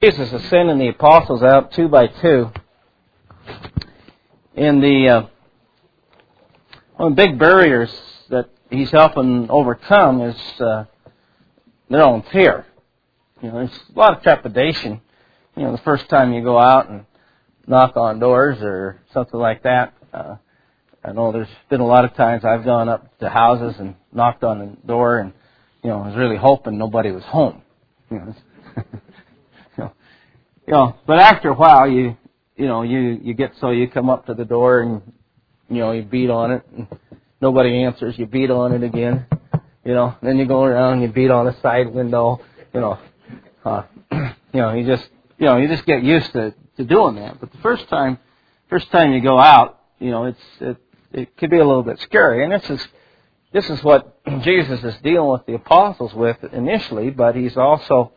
Jesus is sending the apostles out two by two. And one of the big barriers that he's helping overcome is their own fear. There's a lot of trepidation. The first time you go out and knock on doors or something like that. I know there's been a lot of times I've gone up to houses and knocked on the door and, I was really hoping nobody was home. But after a while, you get so you come up to the door and, you beat on it and nobody answers. You beat on it again, then you go around and you beat on the side window, you just get used to doing that. But the first time you go out, it could be a little bit scary. And this is what Jesus is dealing with the apostles with initially, but he's also,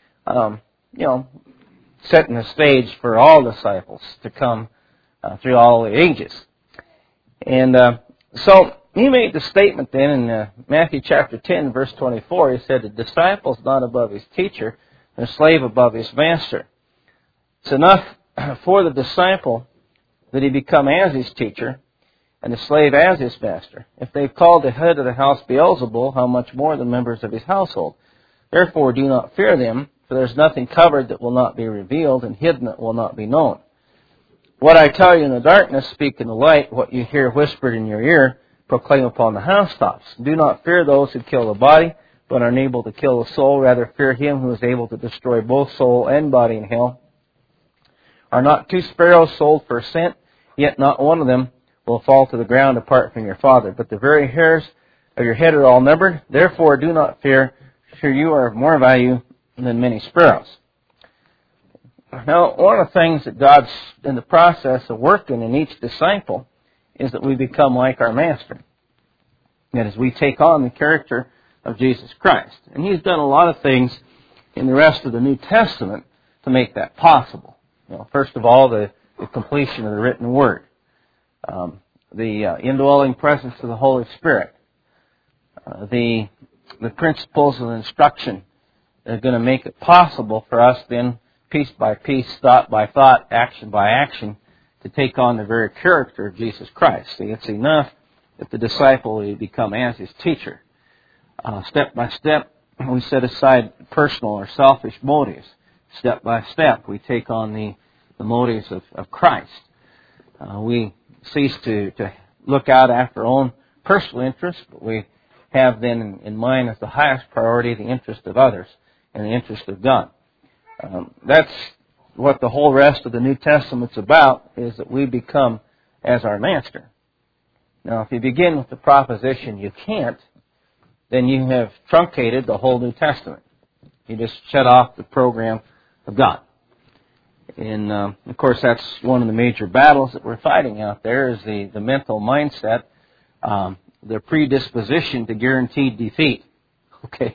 setting the stage for all disciples to come through all the ages. And so he made the statement then in Matthew chapter 10, verse 24. He said, "The disciple is not above his teacher, and the slave above his master." It's enough for the disciple that he become as his teacher, and the slave as his master. If they've called the head of the house Beelzebul, how much more the members of his household? Therefore do not fear them, for there is nothing covered that will not be revealed, and hidden that will not be known. What I tell you in the darkness, speak in the light. What you hear whispered in your ear, proclaim upon the housetops. Do not fear those who kill the body, but are unable to kill the soul. Rather fear him who is able to destroy both soul and body in hell. Are not 2 sparrows sold for a cent? Yet not one of them will fall to the ground apart from your Father. But the very hairs of your head are all numbered. Therefore do not fear, for you are of more value than many sparrows. Now, one of the things that God's in the process of working in each disciple is that we become like our Master. That is, we take on the character of Jesus Christ. And He's done a lot of things in the rest of the New Testament to make that possible. First of all, the completion of the written Word. The indwelling presence of the Holy Spirit. The principles of instruction that are going to make it possible for us then, piece by piece, thought by thought, action by action, to take on the very character of Jesus Christ. See, it's enough that the disciple will become as his teacher. Step by step, we set aside personal or selfish motives. Step by step, we take on the motives of Christ. We cease to look out after our own personal interests, but we have then in mind as the highest priority the interest of others and the interest of God. That's what the whole rest of the New Testament's about, is that we become as our Master. Now, if you begin with the proposition you can't, then you have truncated the whole New Testament. You just shut off the program of God. And, of course, that's one of the major battles that we're fighting out there, is the mental mindset, the predisposition to guaranteed defeat. Okay.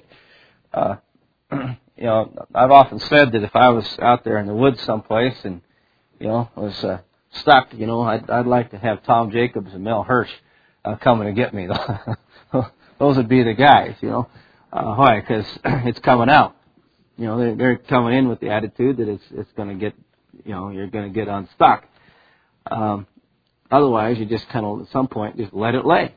I've often said that if I was out there in the woods someplace and, was stuck, I'd like to have Tom Jacobs and Mel Hirsch coming to get me. Those would be the guys, Why? Because it's coming out. They're coming in with the attitude that it's going to get, you're going to get unstuck. Otherwise, you just kind of, at some point, just let it lay.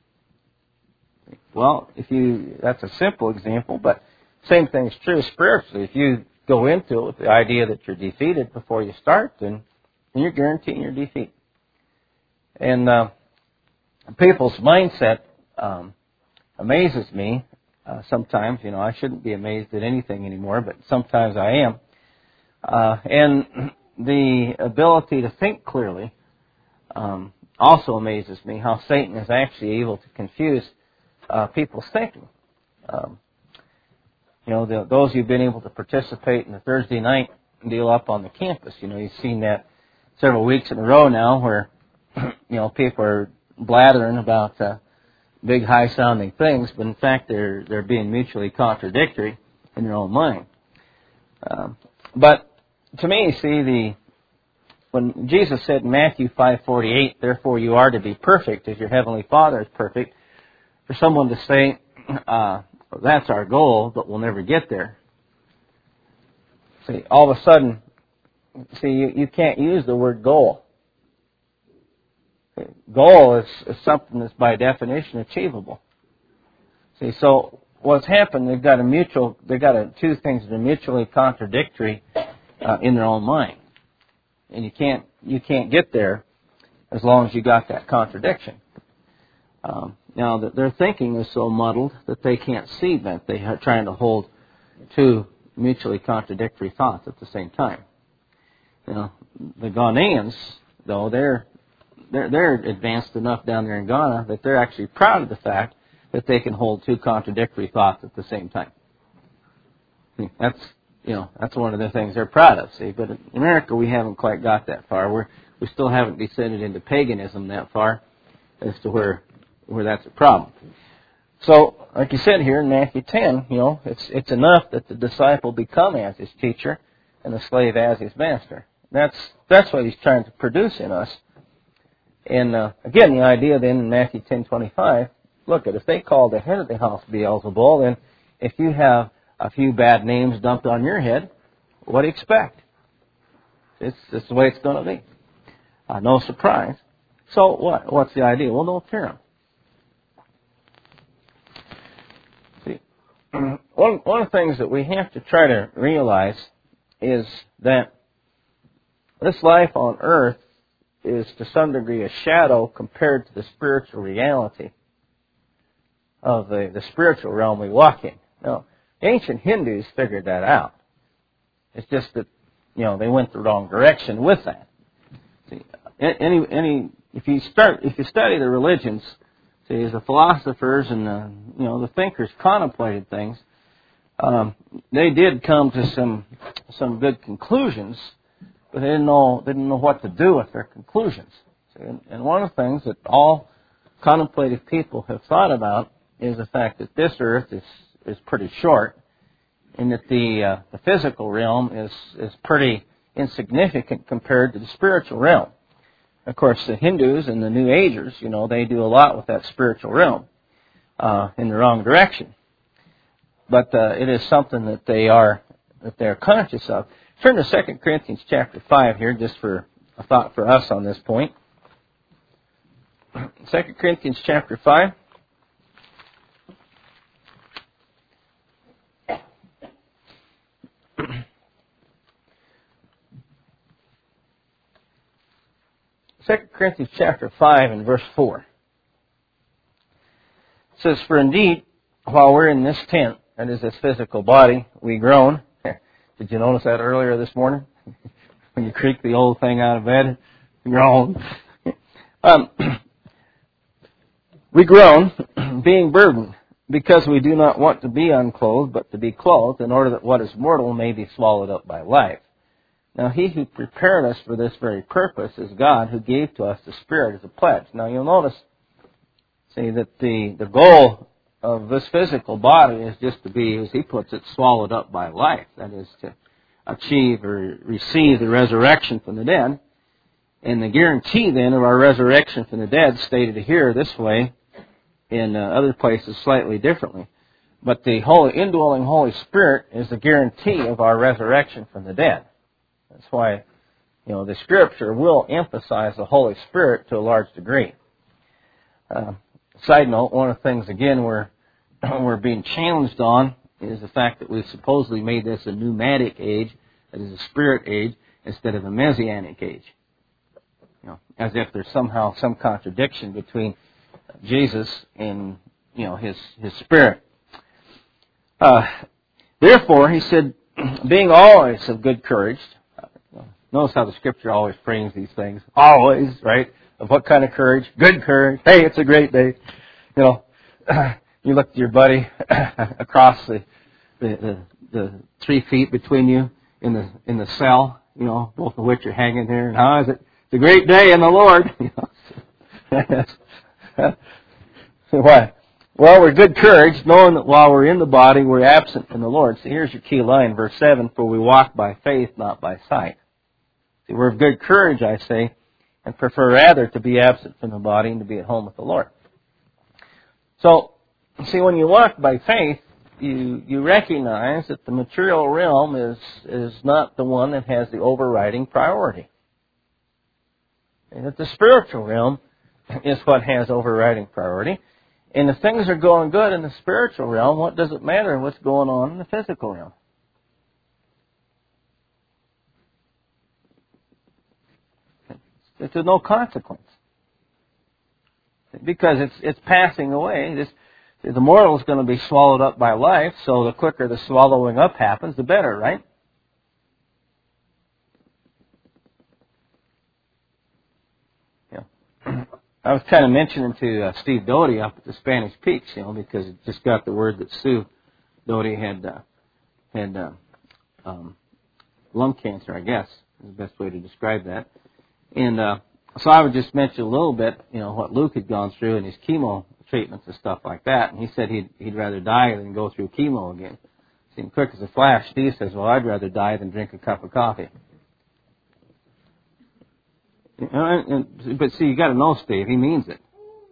Well, that's a simple example, but same thing's true spiritually. If you go into it with the idea that you're defeated before you start, then you're guaranteeing your defeat. And people's mindset amazes me sometimes. I shouldn't be amazed at anything anymore, but sometimes I am. And the ability to think clearly also amazes me, how Satan is actually able to confuse people's thinking. Those who've been able to participate in the Thursday night deal up on the campus, you've seen that several weeks in a row now where, people are blathering about big, high-sounding things, but in fact they're being mutually contradictory in their own mind. But to me, see, when Jesus said in Matthew 5:48, "Therefore you are to be perfect as your heavenly Father is perfect," for someone to say, that's our goal, but we'll never get there, See, all of a sudden, you can't use the word goal. Goal is something that's by definition achievable. See, so what's happened? They've got two things that are mutually contradictory in their own mind, and you can't get there as long as you got that contradiction. Now, their thinking is so muddled that they can't see that they are trying to hold two mutually contradictory thoughts at the same time. You know, the Ghanaians, though, they're advanced enough down there in Ghana that they're actually proud of the fact that they can hold two contradictory thoughts at the same time. That's one of the things they're proud of. See, but in America we haven't quite got that far. We still haven't descended into paganism that far as to where that's a problem. So, like you said here in Matthew 10, it's enough that the disciple become as his teacher and the slave as his master. That's what he's trying to produce in us. And again, the idea then in Matthew 10:25, look, if they call the head of the house Beelzebul, then if you have a few bad names dumped on your head, what do you expect? It's the way it's going to be. No surprise. So what? What's the idea? Well, don't fear them. See, one of the things that we have to try to realize is that this life on earth is to some degree a shadow compared to the spiritual reality of the spiritual realm we walk in. Now, ancient Hindus figured that out. It's just that, they went the wrong direction with that. See, if you study the religions, see, as the philosophers and the thinkers contemplated things, they did come to some good conclusions, but they didn't know what to do with their conclusions. See, and one of the things that all contemplative people have thought about is the fact that this earth is pretty short, and that the physical realm is pretty insignificant compared to the spiritual realm. Of course, the Hindus and the New Agers, they do a lot with that spiritual realm in the wrong direction. But it is something that they're conscious of. Turn to 2 Corinthians chapter 5 here, just for a thought for us on this point. 2 Corinthians chapter 5. Second Corinthians chapter 5 and verse 4. It says, "For indeed, while we're in this tent, that is this physical body, we groan." Did you notice that earlier this morning? When you creak the old thing out of bed? Groan. We groan, being burdened, because we do not want to be unclothed, but to be clothed, in order that what is mortal may be swallowed up by life. Now, He who prepared us for this very purpose is God, who gave to us the Spirit as a pledge. Now, you'll notice, see, that the goal of this physical body is just to be, as He puts it, swallowed up by life. That is to achieve or receive the resurrection from the dead. And the guarantee, then, of our resurrection from the dead, stated here this way, in other places slightly differently. But the indwelling Holy Spirit is the guarantee of our resurrection from the dead. That's why, the Scripture will emphasize the Holy Spirit to a large degree. Side note, one of the things, again, we're being challenged on is the fact that we've supposedly made this a pneumatic age, that is a spirit age, instead of a messianic age. As if there's somehow some contradiction between Jesus and, His Spirit. Therefore, he said, being always of good courage. Notice how the Scripture always frames these things. Always, right? Of what kind of courage? Good courage. Hey, it's a great day. You look to your buddy across the 3 feet between you in the cell, both of which are hanging there. And how is it? It's a great day in the Lord. Why? Well, we're good courage, knowing that while we're in the body, we're absent from the Lord. So here's your key line, verse 7, "For we walk by faith, not by sight." See, we're of good courage, I say, and prefer rather to be absent from the body and to be at home with the Lord. So, see, when you walk by faith, you recognize that the material realm is not the one that has the overriding priority. And that the spiritual realm is what has overriding priority. And if things are going good in the spiritual realm, what does it matter what's going on in the physical realm? It's of no consequence. Because it's passing away. The mortal is going to be swallowed up by life, so the quicker the swallowing up happens, the better, right? Yeah. I was kind of mentioning to Steve Doty up at the Spanish Peaks, because it just got the word that Sue Doty had lung cancer, I guess, is the best way to describe that. And so I would just mention a little bit, what Luke had gone through in his chemo treatments and stuff like that. And he said he'd rather die than go through chemo again. Seemed quick as a flash. Steve says, well, I'd rather die than drink a cup of coffee. But see, you got to know Steve. He means it.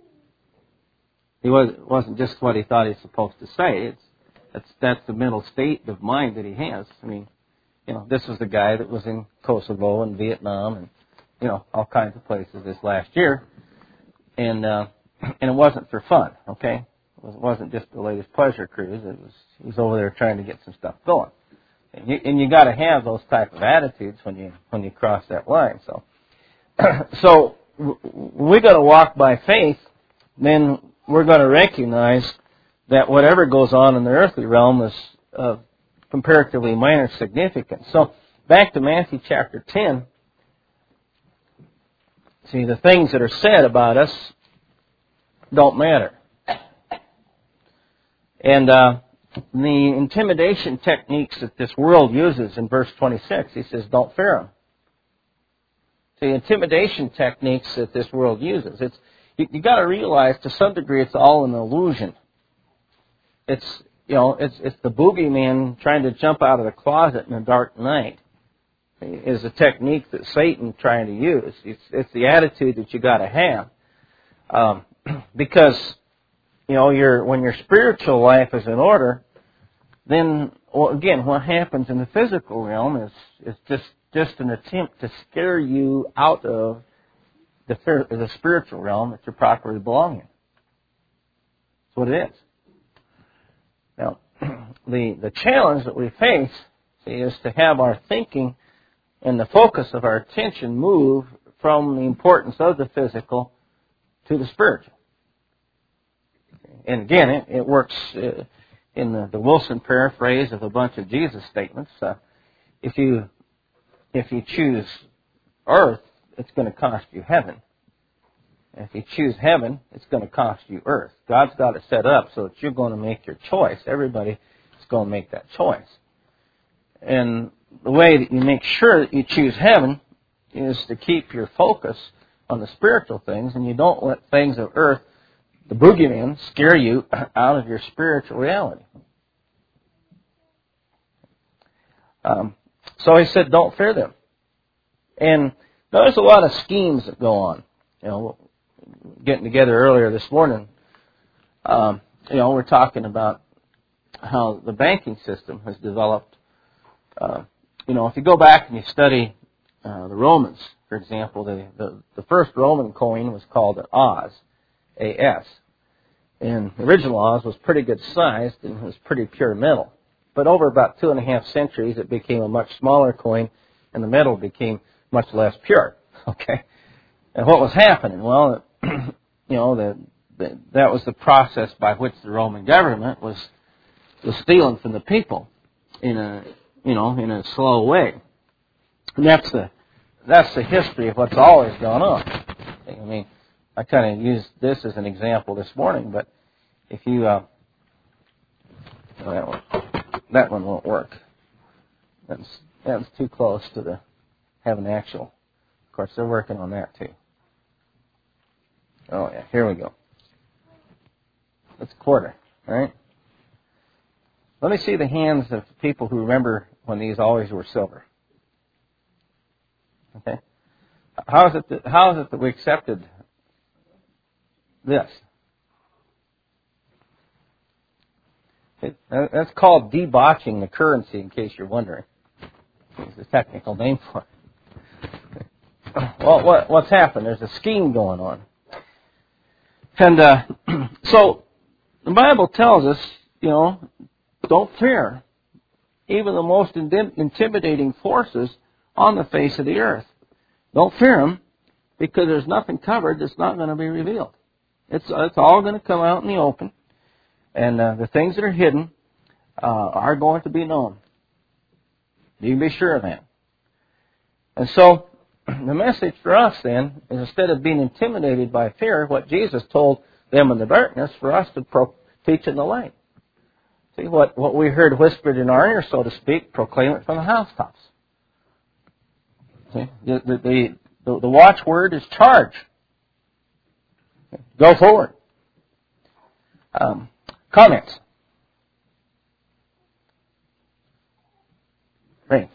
It wasn't just what he thought he was supposed to say. That's the mental state of mind that he has. I mean, this was the guy that was in Kosovo and Vietnam and all kinds of places this last year, and it wasn't for fun. Okay, it wasn't just the latest pleasure cruise. He was over there trying to get some stuff going, and you got to have those type of attitudes when you cross that line. So we got to walk by faith. Then we're going to recognize that whatever goes on in the earthly realm is of comparatively minor significance. So back to Matthew chapter 10. See, the things that are said about us don't matter. And the intimidation techniques that this world uses in verse 26, he says, don't fear them. The intimidation techniques that this world uses, you got to realize to some degree it's all an illusion. It's the boogeyman trying to jump out of the closet in a dark night. Is a technique that Satan's trying to use. It's the attitude that you got to have, because when your spiritual life is in order, then again, what happens in the physical realm is just an attempt to scare you out of the spiritual realm that you properly belong in. That's what it is. Now, the challenge that we face is to have our thinking and the focus of our attention move from the importance of the physical to the spiritual. And again, it works in the Wilson paraphrase of a bunch of Jesus statements. If you choose earth, it's going to cost you heaven. If you choose heaven, it's going to cost you earth. God's got it set up so that you're going to make your choice. Everybody is going to make that choice. And the way that you make sure that you choose heaven is to keep your focus on the spiritual things, and you don't let things of earth, the boogeyman, scare you out of your spiritual reality. So he said, don't fear them. And there's a lot of schemes that go on. Getting together earlier this morning, we're talking about how the banking system has developed. If you go back and you study the Romans, for example, the first Roman coin was called an Oz, A-S. And the original Oz was pretty good sized and it was pretty pure metal. But over about 2.5 centuries, it became a much smaller coin and the metal became much less pure. Okay? And what was happening? Well, that was the process by which the Roman government was stealing from the people in a slow way. And that's the history of what's always gone on. I mean, I kind of used this as an example this morning, but if you that one won't work. That's too close to have an actual. Of course, they're working on that too. Oh yeah, here we go. That's a quarter, right? Let me see the hands of people who remember when these always were silver. Okay, how is it that we accepted this? That's called debauching the currency, in case you're wondering. It's the technical name for it. Well, what's happened? There's a scheme going on. And so the Bible tells us, don't fear even the most intimidating forces on the face of the earth. Don't fear them, because there's nothing covered that's not going to be revealed. It's all going to come out in the open, and the things that are hidden are going to be known. You can be sure of that. And so the message for us then is, instead of being intimidated by fear, what Jesus told them in the darkness, for us to teach in the light. See, what we heard whispered in our ear, so to speak, proclaim it from the housetops. See, the watchword is charge. Go forward. Comments? Right.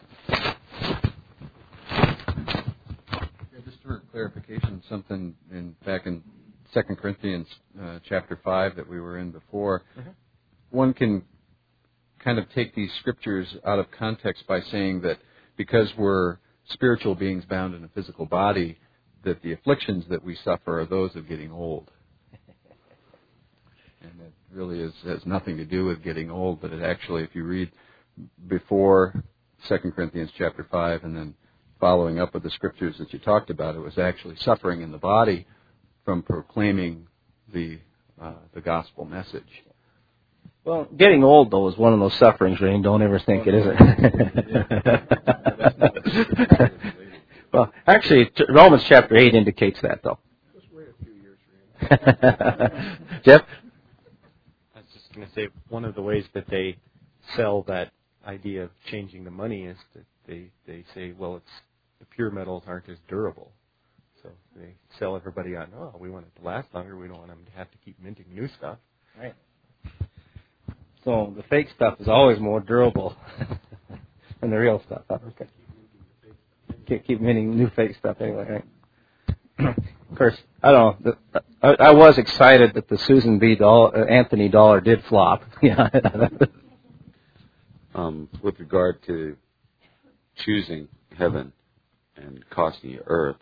Just for clarification, something back in 2 Corinthians chapter 5 that we were in before, one can kind of take these scriptures out of context by saying that because we're spiritual beings bound in a physical body, that the afflictions that we suffer are those of getting old. And it really has nothing to do with getting old, but it actually, if you read before 2 Corinthians chapter 5 and then following up with the scriptures that you talked about, it was actually suffering in the body from proclaiming the gospel message. Well, getting old, though, is one of those sufferings, Ray. Don't ever think it isn't. Well, actually, Romans chapter 8 indicates that, though. Just wait a few years, Jeff? I was just going to say, one of the ways that they sell that idea of changing the money is that they say, well, the pure metals aren't as durable. So they sell everybody on, we want it to last longer. We don't want them to have to keep minting new stuff. Right. So the fake stuff is always more durable than the real stuff. Okay. Keep minting new fake stuff anyway, right? Of course, I don't know. I was excited that the Susan B. Anthony dollar did flop. Yeah. With regard to choosing heaven and costing you earth,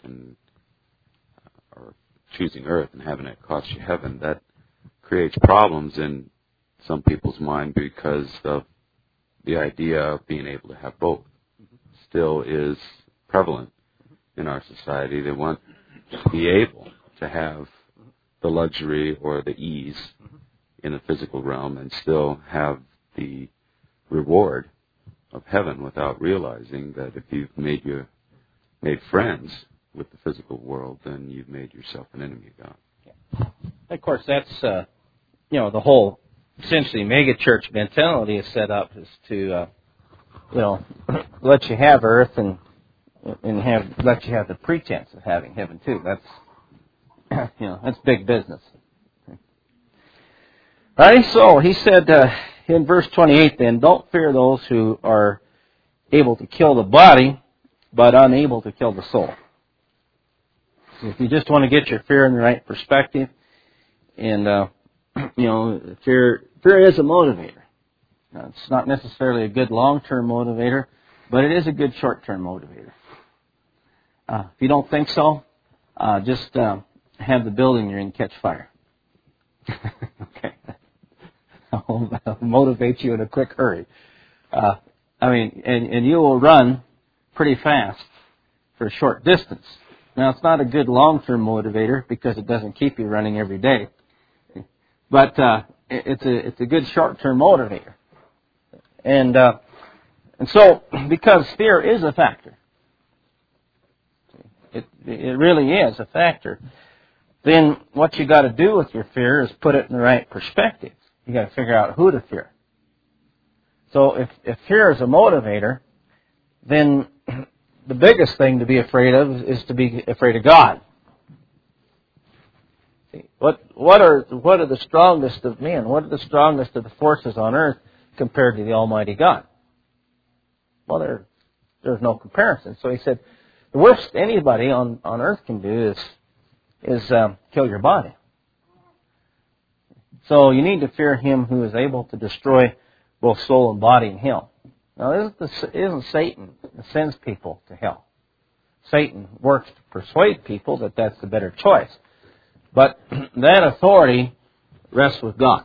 or choosing earth and having it cost you heaven, that creates problems in some people's mind, because of the idea of being able to have both still is prevalent in our society. They want to be able to have the luxury or the ease in the physical realm and still have the reward of heaven, without realizing that if you've made friends with the physical world, then you've made yourself an enemy of God. Yeah. Of course, that's the whole essentially mega church mentality is set up is to let you have earth and let you have the pretense of having heaven too. That's that's big business. All right, so he said in verse 28, then, don't fear those who are able to kill the body, but unable to kill the soul. So if you just want to get your fear in the right perspective, and fear is a motivator. Now, it's not necessarily a good long-term motivator, but it is a good short-term motivator. If you don't think so, just have the building you're in catch fire. Okay. I'll motivate you in a quick hurry. And you will run pretty fast for a short distance. Now, it's not a good long-term motivator because it doesn't keep you running every day. But it's a good short-term motivator. And so, because fear is a factor, it really is a factor, then what you got to do with your fear is put it in the right perspective. You got to figure out who to fear. So if fear is a motivator, then the biggest thing to be afraid of is to be afraid of God. See, what are the strongest of men? What are the strongest of the forces on earth compared to the Almighty God? Well, there's no comparison. So he said, the worst anybody on earth can do is kill your body. So you need to fear Him who is able to destroy both soul and body in hell. Now, isn't Satan that sends people to hell? Satan works to persuade people that that's the better choice. But that authority rests with God.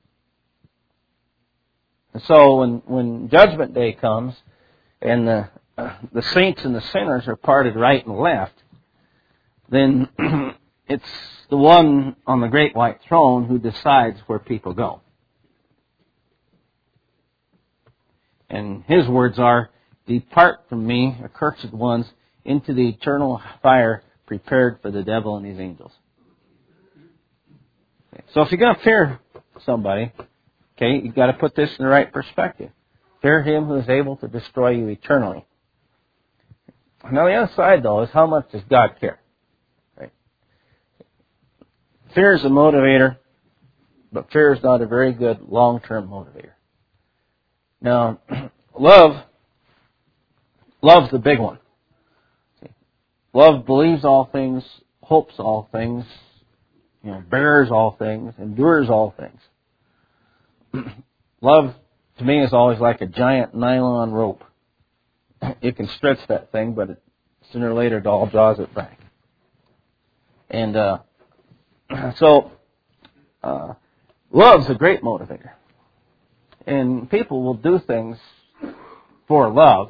And so when Judgment Day comes and the saints and the sinners are parted right and left, then it's the one on the great white throne who decides where people go. And his words are, "Depart from me, accursed ones, into the eternal fire prepared for the devil and his angels." Okay. So if you're going to fear somebody, okay, you've got to put this in the right perspective. Fear Him who is able to destroy you eternally. Now the other side, though, is how much does God care? Right? Fear is a motivator, but fear is not a very good long-term motivator. Now, love's the big one. Love believes all things, hopes all things, bears all things, endures all things. Love, to me, is always like a giant nylon rope. You can stretch that thing, but sooner or later it all draws it back. And love's a great motivator. And people will do things for love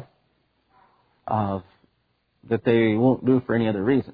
that they won't do for any other reason.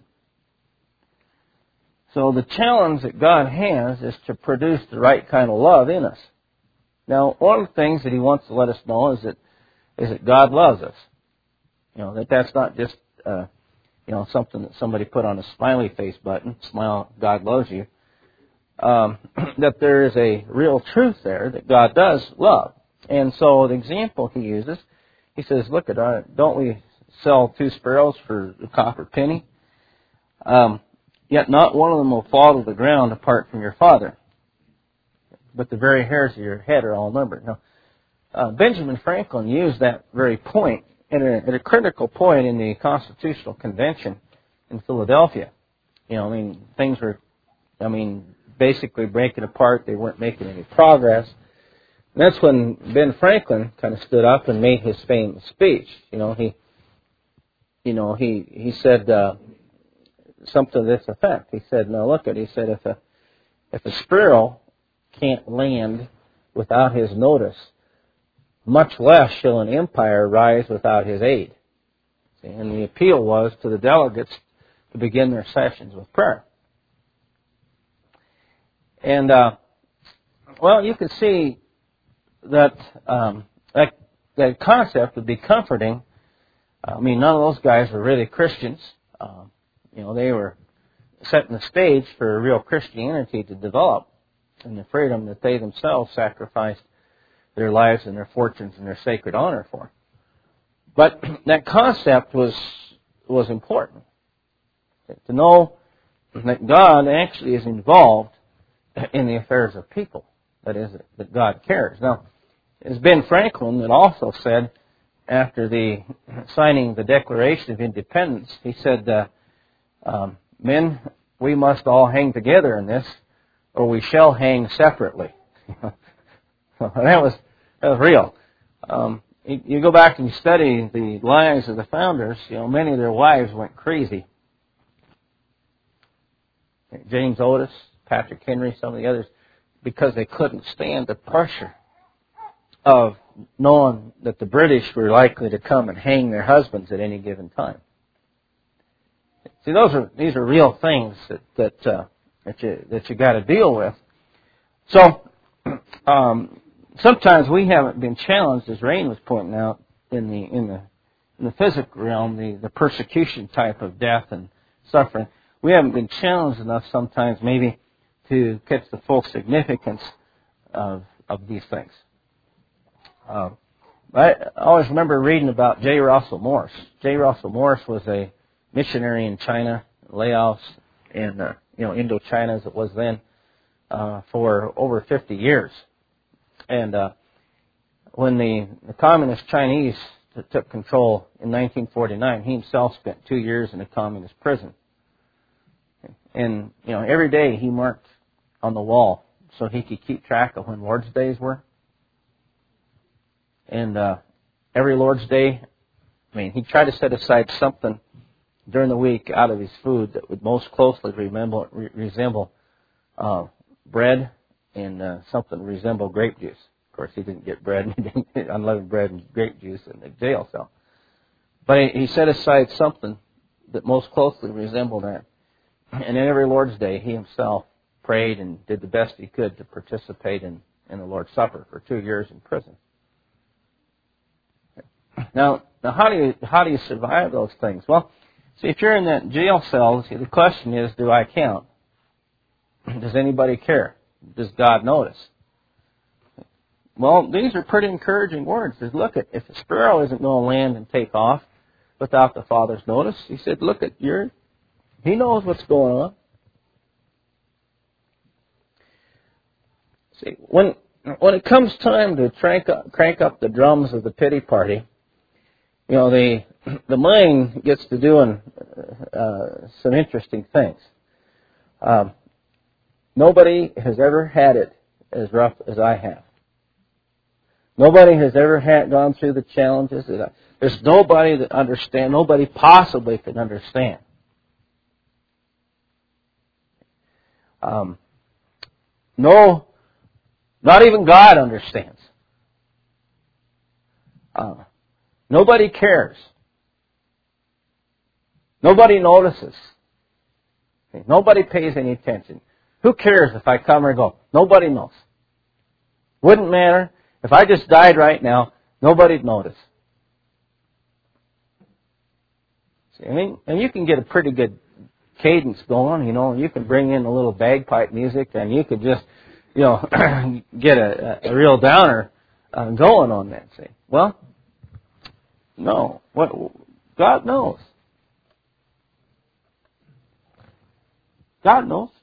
So the challenge that God has is to produce the right kind of love in us. Now, one of the things that He wants to let us know is that God loves us. That's not just something that somebody put on a smiley face button, smile, God loves you. That there is a real truth there that God does love. And so the example He uses, He says, look, don't we sell 2 sparrows for a copper penny? Yet not one of them will fall to the ground apart from your Father. But the very hairs of your head are all numbered. Now, Benjamin Franklin used that very point at a critical point in the Constitutional Convention in Philadelphia. Things were, basically breaking apart. They weren't making any progress. And that's when Ben Franklin kind of stood up and made his famous speech. He said something to this effect. He said, "Now look at," he said, if a sparrow can't land without his notice, much less shall an empire rise without his aid." See, and the appeal was to the delegates to begin their sessions with prayer. And, you can see that that concept would be comforting. None of those guys were really Christians. They were setting the stage for real Christianity to develop and the freedom that they themselves sacrificed their lives and their fortunes and their sacred honor for. But that concept was important. To know that God actually is involved in the affairs of people. That is, that God cares. Now, as Ben Franklin had also said after the signing the Declaration of Independence, he said, "Men, we must all hang together in this, or we shall hang separately." That was real. You go back and you study the lives of the founders. Many of their wives went crazy. James Otis, Patrick Henry, some of the others, because they couldn't stand the pressure of knowing that the British were likely to come and hang their husbands at any given time. See, these are real things that you got to deal with. So sometimes we haven't been challenged, as Rain was pointing out, in the physical realm, the persecution type of death and suffering. We haven't been challenged enough sometimes, maybe, to catch the full significance of these things. I always remember reading about J. Russell Morse. J. Russell Morse was a missionary in China, Laos, and Indochina as it was then, for over 50 years. And when the communist Chinese took control in 1949, he himself spent 2 years in a communist prison. And every day he marked on the wall so he could keep track of when Lord's Days were. And every Lord's Day, he'd try to set aside something during the week out of his food that would most closely resemble bread and something resemble grape juice. Of course, he didn't get bread, he didn't get unleavened bread and grape juice in the jail cell. But he set aside something that most closely resembled that. And in every Lord's Day, he himself prayed and did the best he could to participate in the Lord's Supper for 2 years in prison. Now how do you survive those things? Well, see, if you're in that jail cell, the question is, do I count? Does anybody care? Does God notice? Well, these are pretty encouraging words. Says, look, if a sparrow isn't going to land and take off without the Father's notice, he said, look at he knows what's going on. See, when it comes time to crank up the drums of the pity party, the mind gets to doing some interesting things. Nobody has ever had it as rough as I have. Nobody has ever gone through the challenges. There's nobody that understands. Nobody possibly can understand. No, not even God understands. Nobody cares. Nobody notices. Nobody pays any attention. Who cares if I come or go? Nobody knows. Wouldn't matter. If I just died right now, nobody'd notice. See, and you can get a pretty good cadence going, you can bring in a little bagpipe music, and you could just, get a real downer going on that. See, well, no, God knows. God knows.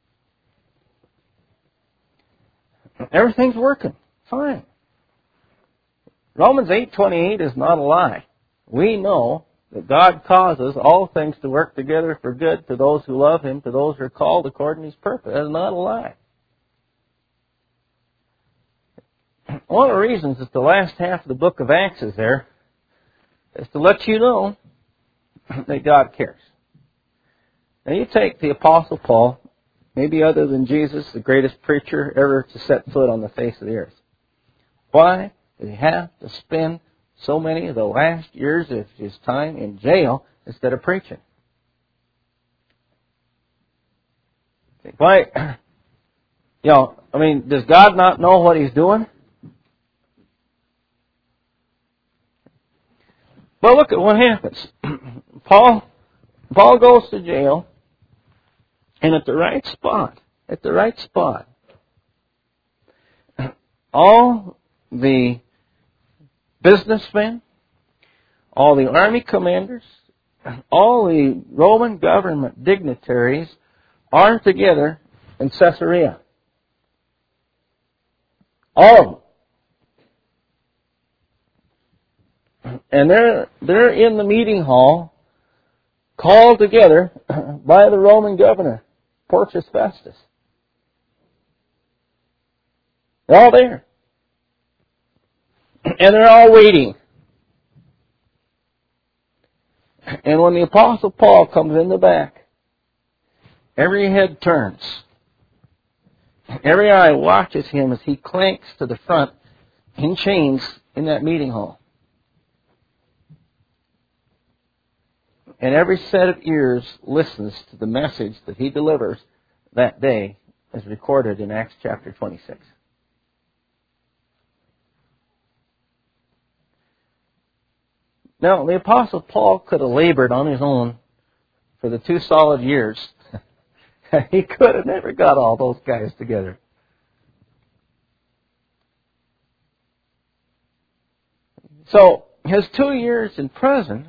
Everything's working fine. Romans 8:28 is not a lie. We know that God causes all things to work together for good to those who love Him, to those who are called according to His purpose. That's not a lie. One of the reasons that the last half of the book of Acts is there is to let you know that God cares. Now you take the Apostle Paul, maybe other than Jesus, the greatest preacher ever to set foot on the face of the earth. Why did he have to spend so many of the last years of his time in jail instead of preaching? Why? Does God not know what He's doing? Well, look at what happens. Paul goes to jail, and at the right spot, all the businessmen, all the army commanders, all the Roman government dignitaries are together in Caesarea. All of them. And they're in the meeting hall, called together by the Roman governor, Porcius Festus. They're all there. And they're all waiting. And when the Apostle Paul comes in the back, every head turns. Every eye watches him as he clanks to the front in chains in that meeting hall. And every set of ears listens to the message that he delivers that day, as recorded in Acts chapter 26. Now, the Apostle Paul could have labored on his own for the 2 solid years. He could have never got all those guys together. So, his 2 years in prison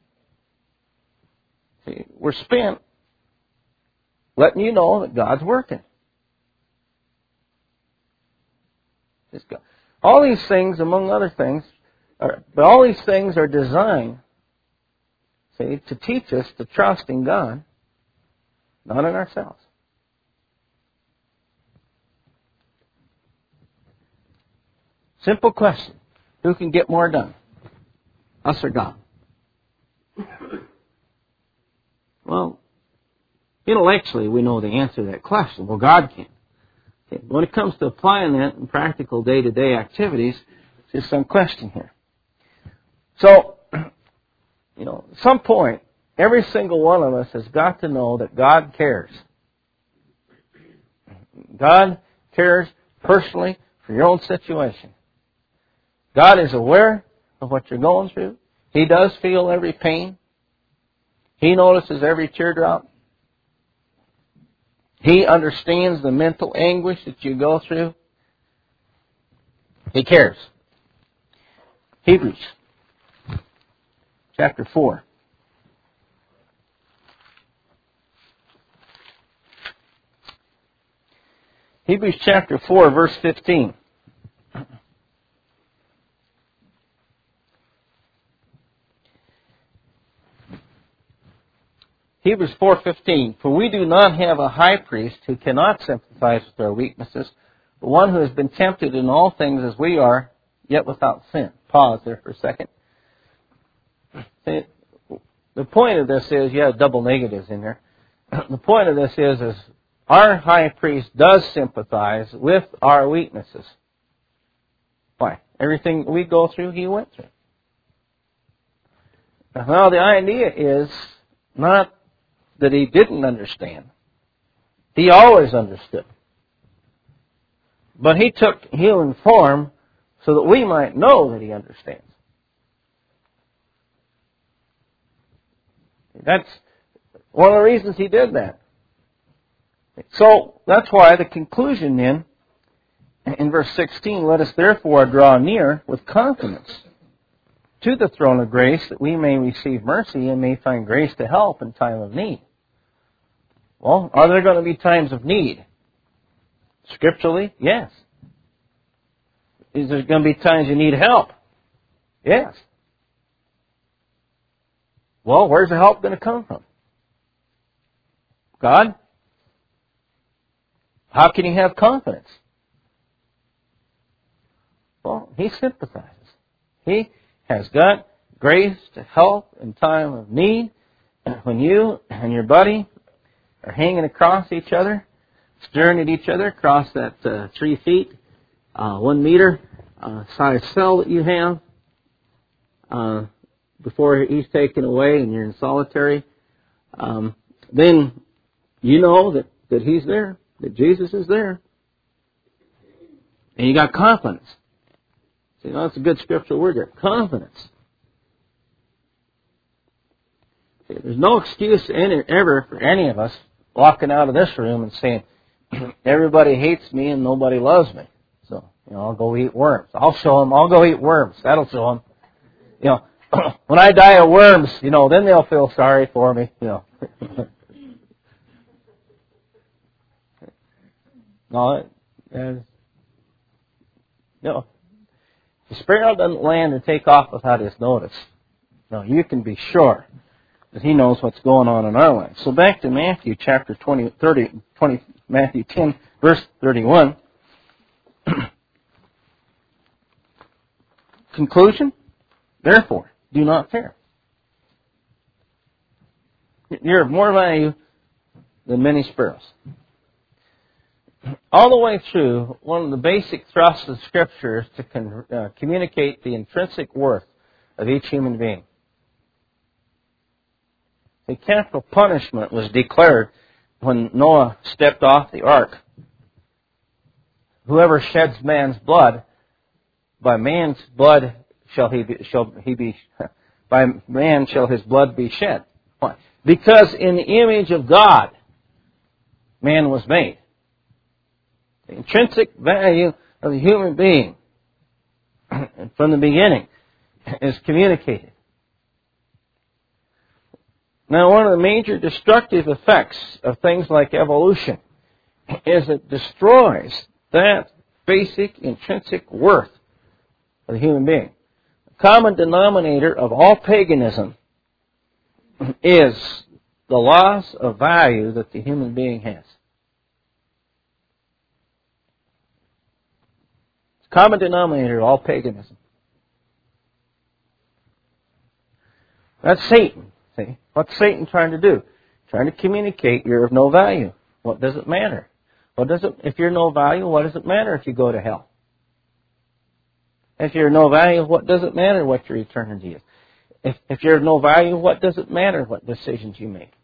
were spent letting you know that God's working. All these things, among other things, but all these things are designed, to teach us to trust in God, not in ourselves. Simple question. Who can get more done? Us or God? Well, intellectually, we know the answer to that question. Well, God can. Okay. When it comes to applying that in practical day-to-day activities, there's some question here. So, at some point, every single one of us has got to know that God cares. God cares personally for your own situation. God is aware of what you're going through. He does feel every pain. He notices every teardrop. He understands the mental anguish that you go through. He cares. Hebrews chapter 4. Hebrews chapter 4, verse 15. Hebrews 4:15. For we do not have a high priest who cannot sympathize with our weaknesses, but one who has been tempted in all things as we are, yet without sin. Pause there for a second. The point of this is, you have double negatives in there. The point of this is our high priest does sympathize with our weaknesses. Why? Everything we go through, he went through. Now, the idea is not that he didn't understand. He always understood. But he took human form so that we might know that he understands. That's one of the reasons he did that. So, that's why the conclusion then, in verse 16, let us therefore draw near with confidence to the throne of grace that we may receive mercy and may find grace to help in time of need. Well, are there going to be times of need? Scripturally, yes. Is there going to be times you need help? Yes. Well, where's the help going to come from? God? How can you have confidence? Well, he sympathizes. He has got grace to help in time of need. And when you and your buddy are hanging across each other, staring at each other across that 3 feet, 1 meter size cell that you have, before he's taken away and you're in solitary, then you know that he's there, that Jesus is there. And you got confidence. See, that's a good scriptural word there. Confidence. See, there's no excuse ever for any of us walking out of this room and saying, everybody hates me and nobody loves me. So, I'll go eat worms. I'll show them. I'll go eat worms. That'll show them. When I die of worms, then they'll feel sorry for me. No, the sparrow doesn't land and take off without his notice. No, you can be sure that he knows what's going on in our lives. So back to Matthew chapter 20, Matthew 10, verse 31. Conclusion? Therefore, do not fear. You're of more value than many sparrows. All the way through, one of the basic thrusts of Scripture is to communicate the intrinsic worth of each human being. The capital punishment was declared when Noah stepped off the ark. Whoever sheds man's blood, by man's blood shall by man shall his blood be shed. Why? Because in the image of God, man was made. The intrinsic value of the human being from the beginning is communicated. Now, one of the major destructive effects of things like evolution is it destroys that basic intrinsic worth of the human being. The common denominator of all paganism is the loss of value that the human being has. common denominator of all paganism. That's Satan. See? What's Satan trying to do? Trying to communicate you're of no value. What does it matter? If you're no value, what does it matter if you go to hell? If you're no value, what does it matter what your eternity is? If you're no value, what does it matter what decisions you make?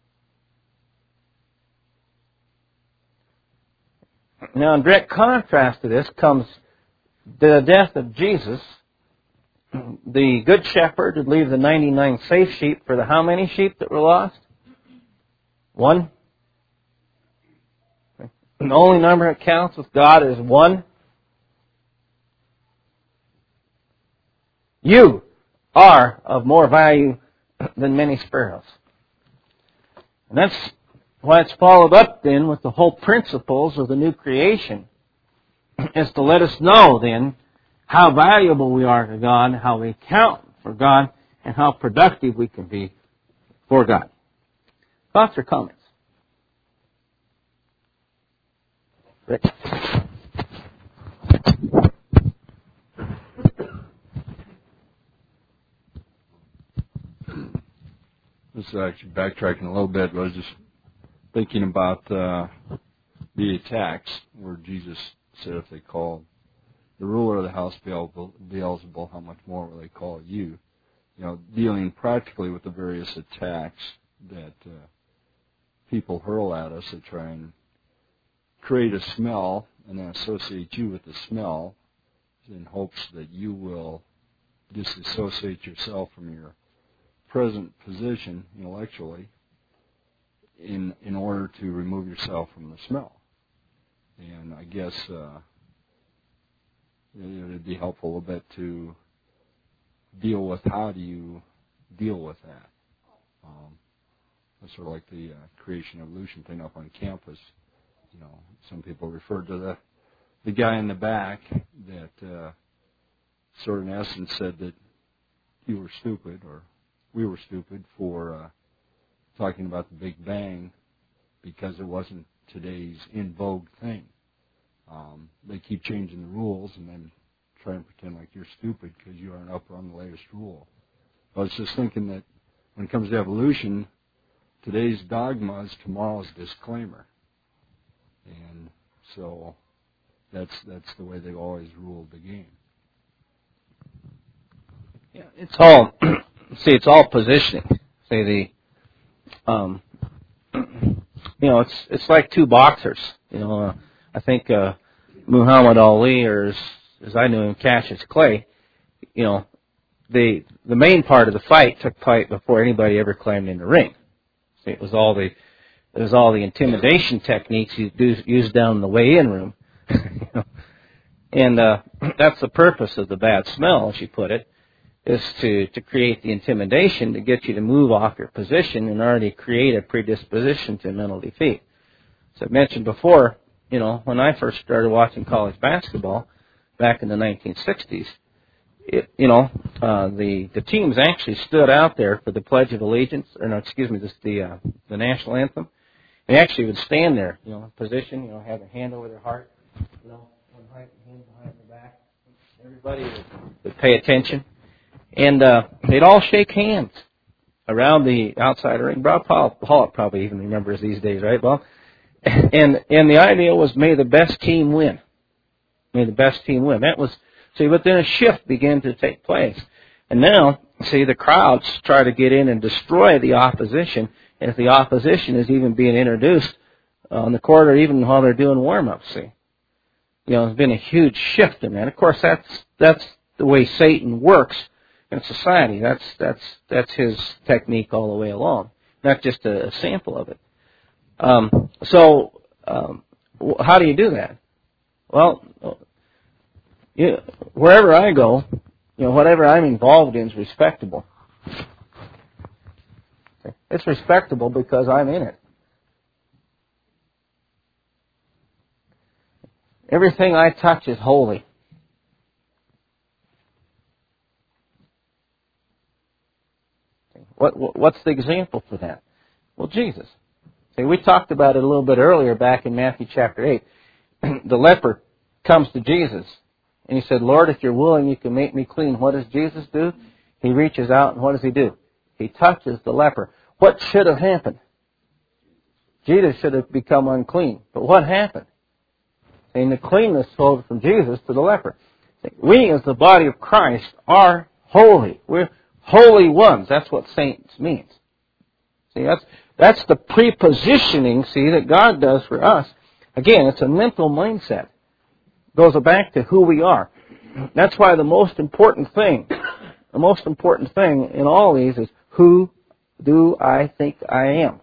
Now, in direct contrast to this comes the death of Jesus. The good shepherd would leave the 99 safe sheep for the how many sheep that were lost? One. And the only number that counts with God is one. You are of more value than many sparrows. And that's why it's followed up then with the whole principles of the new creation, is to let us know then how valuable we are to God, how we count for God, and how productive we can be for God. Thoughts or comments? Rick? This is actually backtracking a little bit, but I was just thinking about the attacks where Jesus said if they called the ruler of the house Beelzebul, how much more will they call you? You know, dealing practically with the various attacks that people hurl at us that try and create a smell and then associate you with the smell in hopes that you will disassociate yourself from your present position intellectually in order to remove yourself from the smell. And I guess it would be helpful a little bit to deal with how do you deal with that. That's sort of like the creation evolution thing up on campus. You know, some people refer to the guy in the back that sort of in essence said that you were stupid or we were stupid for talking about the Big Bang because it wasn't today's in vogue thing. They keep changing the rules and then try and pretend like you're stupid because you aren't up on the latest rule. I was just thinking that when it comes to evolution, today's dogma is tomorrow's disclaimer. And so that's the way they've always ruled the game. Yeah, it's all it's all positioning. Say it's like two boxers. You know, I think Muhammad Ali, or as I knew him, Cassius Clay. You know, the main part of the fight took place before anybody ever climbed in the ring. See, it was all the intimidation techniques used down in the weigh-in room. You know? And that's the purpose of the bad smell, as you put it, is to create the intimidation to get you to move off your position and already create a predisposition to mental defeat. As I mentioned before, you know, when I first started watching college basketball back in the 1960s, the teams actually stood out there for the Pledge of Allegiance, the national anthem. They actually would stand there, you know, position, you know, have their hand over their heart, you know, one hand behind their back. Everybody would pay attention. And they'd all shake hands around the outside ring. Bob Hollett probably even remembers these days, right, Bob? And the idea was, may the best team win. May the best team win. That was, but then a shift began to take place. And now, the crowds try to get in and destroy the opposition, and if the opposition is even being introduced on the court or even while they're doing warm-ups, You know, there's been a huge shift in that. Of course, that's the way Satan works in society. That's his technique all the way along, not just a sample of it. How do you do that? Well, wherever I go, you know, whatever I'm involved in is respectable. It's respectable because I'm in it. Everything I touch is holy. What's the example for that? Well, Jesus. See, we talked about it a little bit earlier back in Matthew chapter 8. The leper comes to Jesus, And he said, Lord, if you're willing, you can make me clean. What does Jesus do? He reaches out, and what does he do? He touches the leper. What should have happened? Jesus should have become unclean. But what happened? And the cleanness flowed from Jesus to the leper. We, as the body of Christ, are holy. We're holy ones. That's what saints means. See, that's the prepositioning, see, that God does for us. Again, it's a mental mindset. It goes back to who we are. That's why the most important thing in all these is, who do I think I am?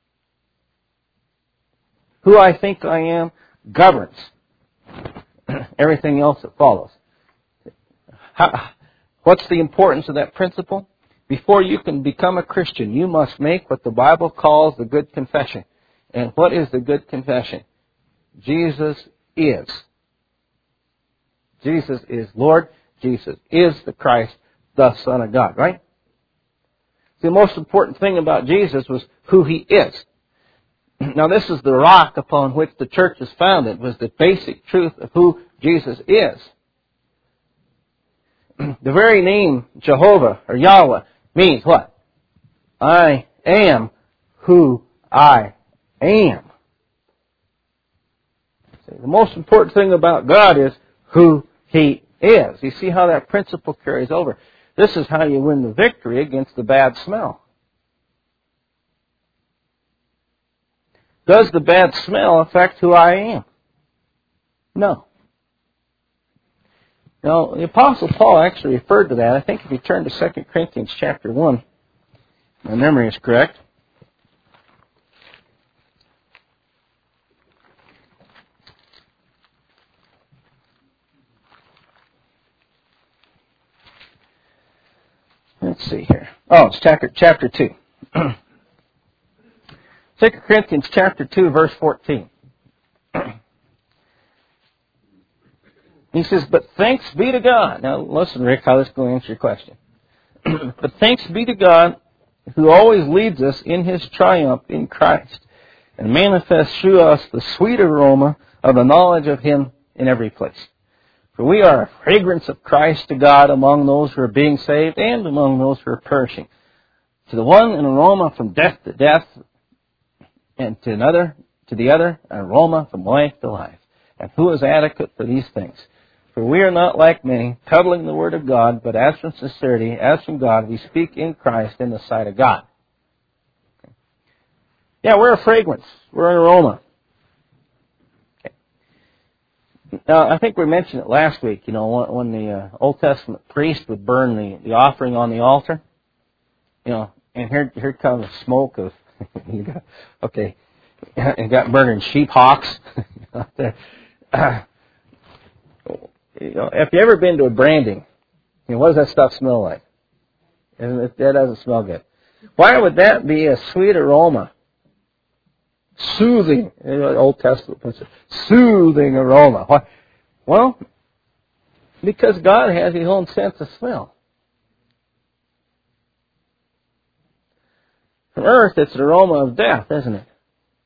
Who I think I am governs everything else that follows. What's the importance of that principle? Before you can become a Christian, you must make what the Bible calls the good confession. And what is the good confession? Jesus is. Jesus is Lord. Jesus is the Christ, the Son of God, right? The most important thing about Jesus was who He is. Now, this is the rock upon which the church is founded, was the basic truth of who Jesus is. The very name Jehovah or Yahweh means what? I am who I am. See, the most important thing about God is who He is. You see how that principle carries over. This is how you win the victory against the bad smell. Does the bad smell affect who I am? No. Now, the Apostle Paul actually referred to that. I think if you turn to 2 Corinthians chapter 1, my memory is correct. Let's see here. Oh, it's chapter 2. 2 Corinthians chapter 2, verse 14. He says, but thanks be to God. Now listen, Rick, how this is going to answer your question. But thanks be to God who always leads us in His triumph in Christ and manifests through us the sweet aroma of the knowledge of Him in every place. For we are a fragrance of Christ to God among those who are being saved and among those who are perishing. To the one, an aroma from death to death, and to the other, an aroma from life to life. And who is adequate for these things? For we are not like many, peddling the word of God, but as from sincerity, as from God, we speak in Christ in the sight of God. Okay. Yeah, we're a fragrance. We're an aroma. Okay. Now, I think we mentioned it last week, when the Old Testament priest would burn the offering on the altar. And here comes smoke of, it got burning sheep hocks. If you ever been to a branding, what does that stuff smell like? That doesn't smell good. Why would that be a sweet aroma? Soothing, Old Testament puts it, soothing aroma. Why? Well, because God has His own sense of smell. From earth, it's an aroma of death, isn't it?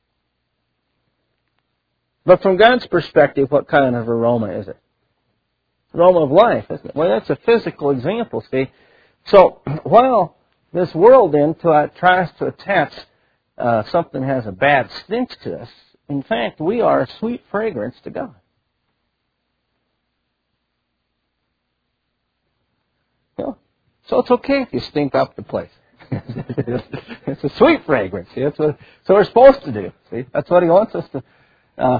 But from God's perspective, what kind of aroma is it? Aroma of life, isn't it? Well, that's a physical example, see. So, while this world then tries to attach something that has a bad stench to us, in fact, we are a sweet fragrance to God. So it's okay if you stink up the place. It's a sweet fragrance. See? That's what we're supposed to do. See, that's what He wants us to.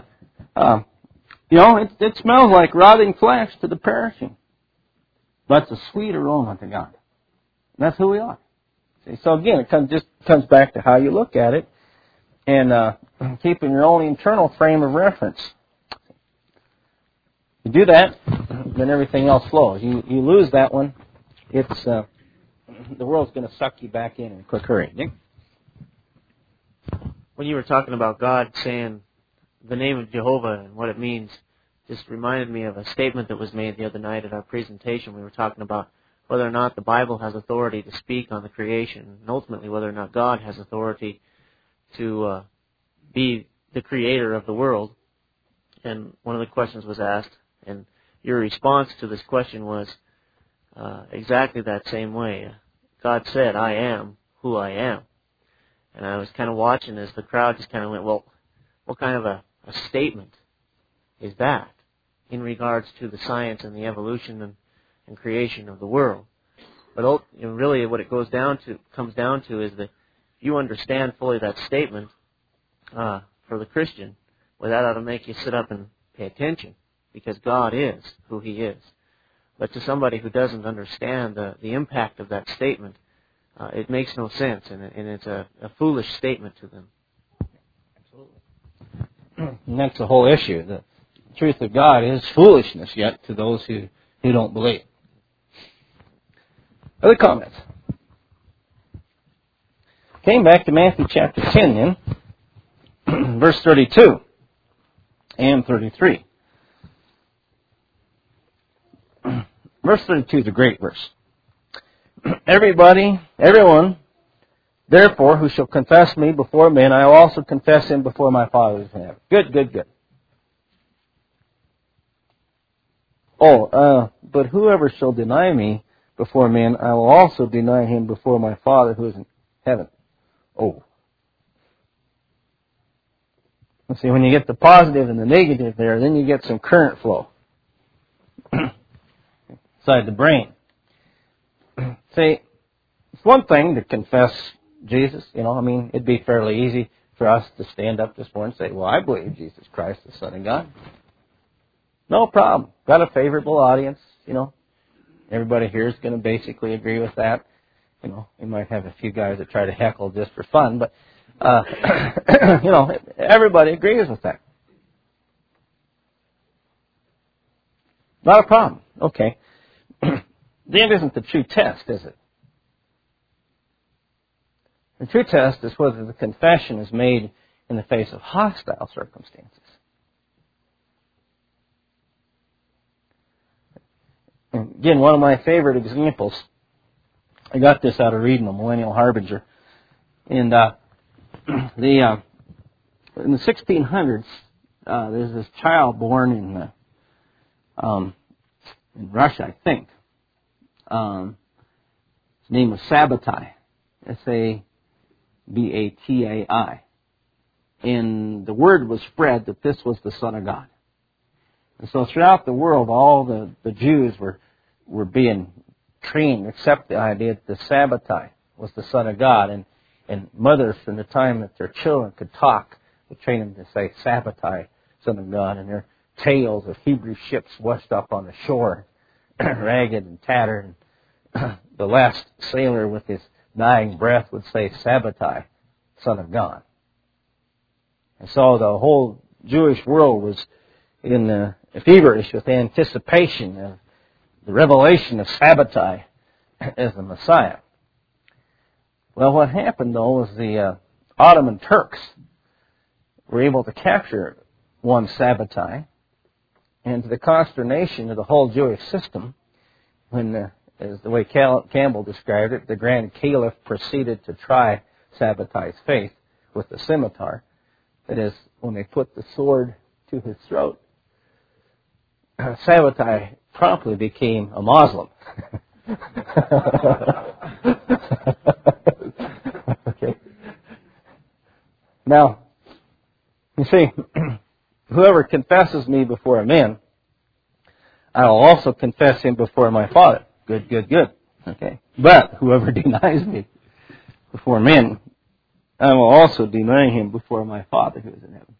It smells like rotting flesh to the perishing, but it's a sweet aroma to God. And that's who we are. See? So again, it comes back to how you look at it, and keeping your own internal frame of reference. You do that, then everything else flows. You lose that one, it's the world's going to suck you back in a quick hurry. Nick? When you were talking about God saying the name of Jehovah and what it means, just reminded me of a statement that was made the other night at our presentation. We were talking about whether or not the Bible has authority to speak on the creation, and ultimately whether or not God has authority to be the creator of the world. And one of the questions was asked, and your response to this question was exactly that same way. God said, I am who I am. And I was kind of watching as the crowd just kind of went, well, what kind of a statement is that in regards to the science and the evolution and creation of the world? But really what it comes down to is that you understand fully that statement for the Christian, well, that ought to make you sit up and pay attention, because God is who He is. But to somebody who doesn't understand the impact of that statement, it makes no sense, and it's a foolish statement to them. Absolutely. And that's the whole issue. The truth of God is foolishness yet to those who don't believe. Other comments? Came back to Matthew chapter 10 then, verse 32 and 33. Verse 32 is a great verse. Everyone, therefore, who shall confess me before men, I will also confess him before my Father who is in heaven. Good. But whoever shall deny me before men, I will also deny him before my Father who is in heaven. Oh. See, when you get the positive and the negative there, then you get some current flow inside the brain. See, it's one thing to confess Jesus, it'd be fairly easy for us to stand up this morning and say, well, I believe Jesus Christ, the Son of God. No problem. Got a favorable audience, Everybody here is going to basically agree with that. You might have a few guys that try to heckle just for fun, but, everybody agrees with that. Not a problem. Okay. That isn't the true test, is it? The true test is whether the confession is made in the face of hostile circumstances. And again, one of my favorite examples, I got this out of reading the Millennial Harbinger. And in the 1600s, there's this child born in Russia, I think. His name was Sabbatai, Sabatai. And the word was spread that this was the Son of God. And so throughout the world, all the Jews were being trained to accept the idea that the Sabbatai was the Son of God. And mothers, from the time that their children could talk, would train them to say Sabbatai, Son of God. And their tales of Hebrew ships washed up on the shore, ragged and tattered. And the last sailor with his dying breath would say Sabbatai, Son of God. And so the whole Jewish world was in feverish with anticipation of the revelation of Sabbatai as the Messiah. Well, what happened, though, was the Ottoman Turks were able to capture one Sabbatai, and to the consternation of the whole Jewish system, when, as the way Campbell described it, the Grand Caliph proceeded to try Sabbatai's faith with the scimitar. That is, when they put the sword to his throat, Sabbatai promptly became a Muslim. Okay. Now, you see, whoever confesses me before men, I will also confess him before my Father. Good. Okay. But whoever denies me before men, I will also deny him before my Father who is in heaven.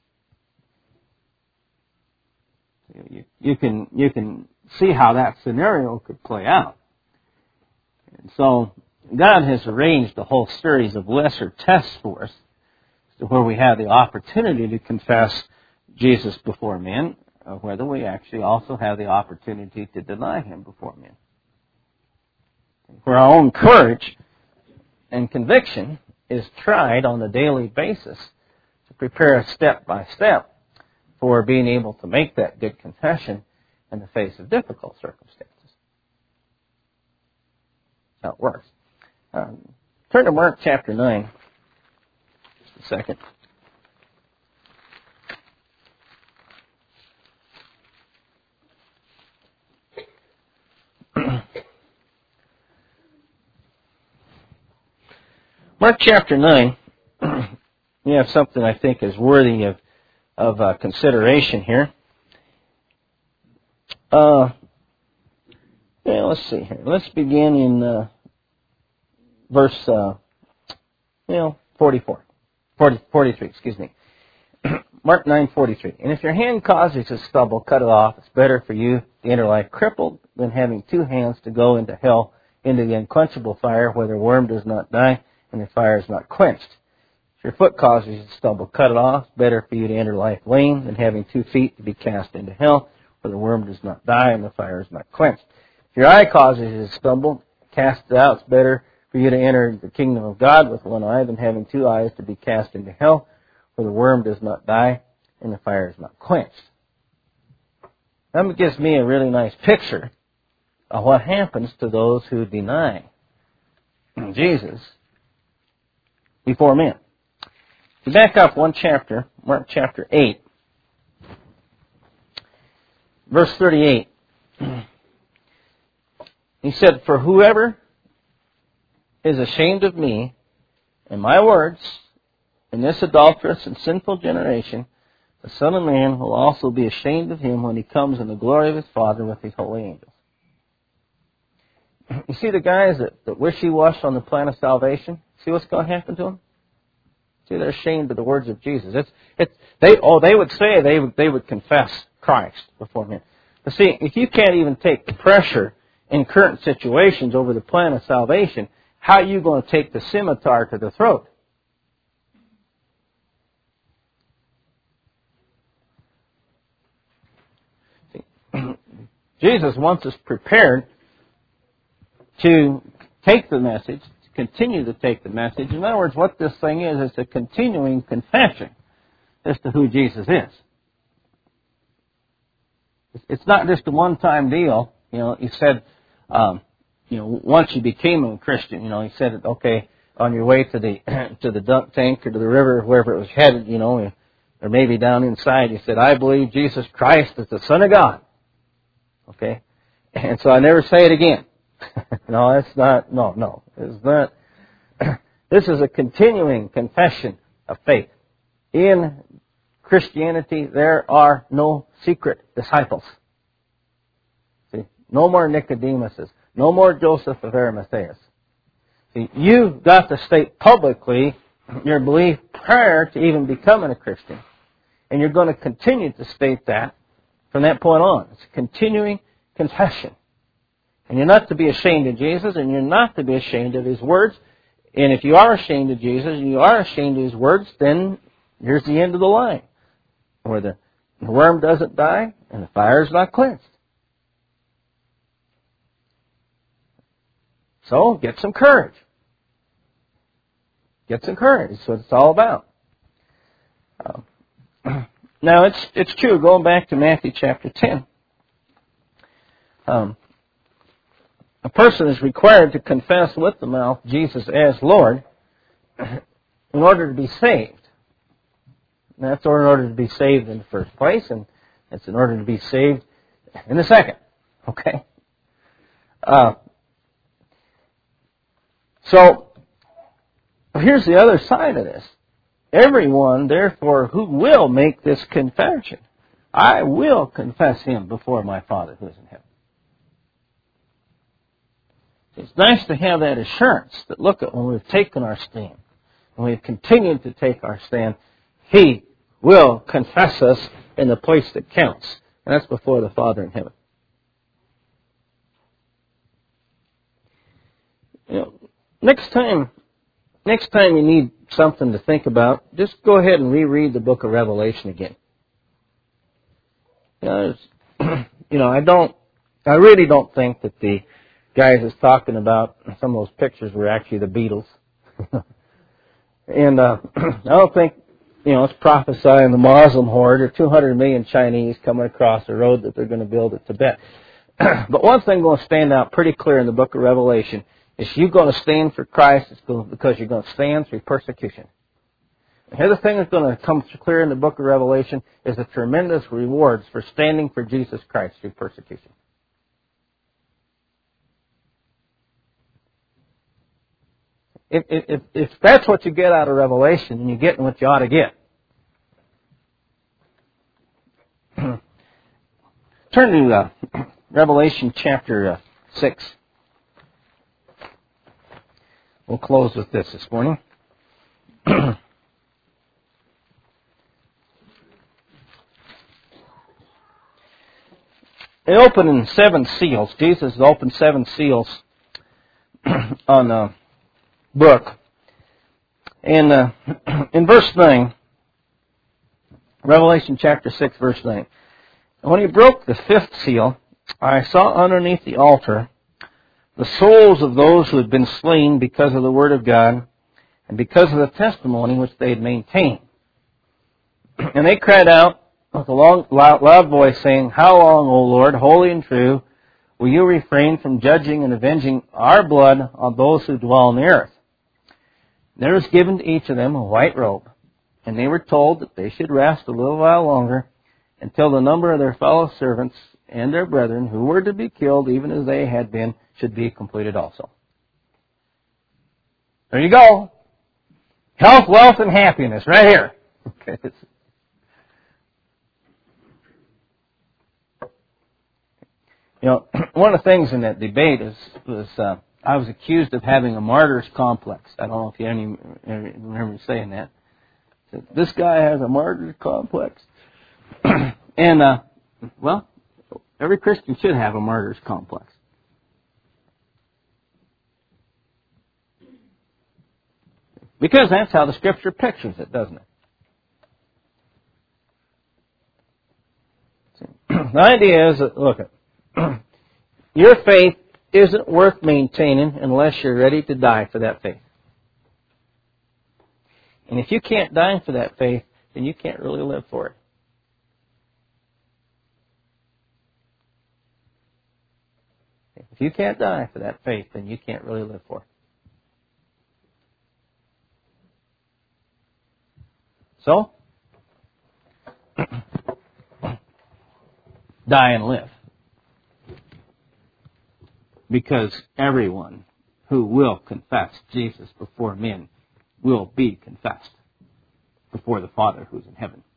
You can see how that scenario could play out. And so God has arranged a whole series of lesser tests for us, to where we have the opportunity to confess Jesus before men, whether we actually also have the opportunity to deny him before men. Where our own courage and conviction is tried on a daily basis to prepare us step by step for being able to make that good confession in the face of difficult circumstances. That's how it works. Turn to Mark chapter 9. Just a second. Mark chapter 9, we have something I think is worthy of consideration here. Let's see here. Let's begin in verse 43, excuse me. Mark 9:43. And if your hand causes you to stumble, cut it off. It's better for you to enter life crippled than having two hands to go into hell, into the unquenchable fire, where the worm does not die and the fire is not quenched. If your foot causes you to stumble, cut it off. It's better for you to enter life lame than having 2 feet to be cast into hell, where the worm does not die and the fire is not quenched. If your eye causes you to stumble, cast it out. It's better for you to enter the kingdom of God with 1 eye than having 2 eyes to be cast into hell, where the worm does not die and the fire is not quenched. That gives me a really nice picture of what happens to those who deny Jesus before men. We back up 1 chapter, Mark chapter 8, verse 38. He said, "For whoever is ashamed of me and my words in this adulterous and sinful generation, the Son of Man will also be ashamed of him when he comes in the glory of his Father with his holy angels." You see the guys that wishy-wash on the plan of salvation? See what's going to happen to them? See, they're ashamed of the words of Jesus. They would say they would confess Christ before men. But see, if you can't even take the pressure in current situations over the plan of salvation, how are you going to take the scimitar to the throat? See, Jesus wants us prepared to take the message, to continue to take the message. In other words, what this thing is, it's a continuing confession as to who Jesus is. It's not just a one-time deal. He said, once you became a Christian, he said, okay, on your way to the dunk tank or to the river, wherever it was headed, or maybe down inside, he said, "I believe Jesus Christ is the Son of God." Okay? And so I never say it again. No, it's not. No. It's not. This is a continuing confession of faith. In Christianity, there are no secret disciples. See, no more Nicodemuses. No more Joseph of Arimathea. See, you've got to state publicly your belief prior to even becoming a Christian. And you're going to continue to state that from that point on. It's a continuing confession. And you're not to be ashamed of Jesus, and you're not to be ashamed of His words. And if you are ashamed of Jesus, and you are ashamed of His words, then here's the end of the line, where the worm doesn't die, and the fire is not quenched. So, get some courage. Get some courage. That's what it's all about. Now, it's true, going back to Matthew chapter 10, a person is required to confess with the mouth Jesus as Lord in order to be saved. And that's in order to be saved in the first place, and that's in order to be saved in the second. Okay? So, here's the other side of this. Everyone, therefore, who will make this confession, I will confess Him before my Father who is in heaven. It's nice to have that assurance that, look, at when we've taken our stand, when we've continued to take our stand, He will confess us in the place that counts. And that's before the Father in heaven. Next time you need something to think about, just go ahead and reread the book of Revelation again. I really don't think that the guys is talking about some of those pictures were actually the Beatles. And I don't think, it's prophesying the Muslim horde or 200 million Chinese coming across the road that they're going to build at Tibet. But one thing going to stand out pretty clear in the book of Revelation is you're going to stand for Christ because you're going to stand through persecution. And the other thing that's going to come clear in the book of Revelation is the tremendous rewards for standing for Jesus Christ through persecution. if that's what you get out of Revelation, then you're getting what you ought to get. Turn to Revelation chapter 6. We'll close with this morning. They open in 7 seals. Jesus opened 7 seals on a book. And in verse 9, Revelation chapter 6, verse 9. And when he broke the 5th seal, I saw underneath the altar the souls of those who had been slain because of the word of God and because of the testimony which they had maintained. And they cried out with a loud voice, saying, How long, O Lord, holy and true, will you refrain from judging and avenging our blood on those who dwell on the earth? And there was given to each of them a white robe, and they were told that they should rest a little while longer until the number of their fellow servants and their brethren who were to be killed, even as they had been, should be completed also. There you go. Health, wealth, and happiness right here. Okay. You know, one of the things in that debate was I was accused of having a martyr's complex. I don't know if you remember saying that. This guy has a martyr's complex. And, well, every Christian should have a martyr's complex. Because that's how the Scripture pictures it, doesn't it? The idea is that, look, your faith isn't worth maintaining unless you're ready to die for that faith. And if you can't die for that faith, then you can't really live for it. If you can't die for that faith, then you can't really live for it. So, die and live. Because everyone who will confess Jesus before men will be confessed before the Father who's in heaven.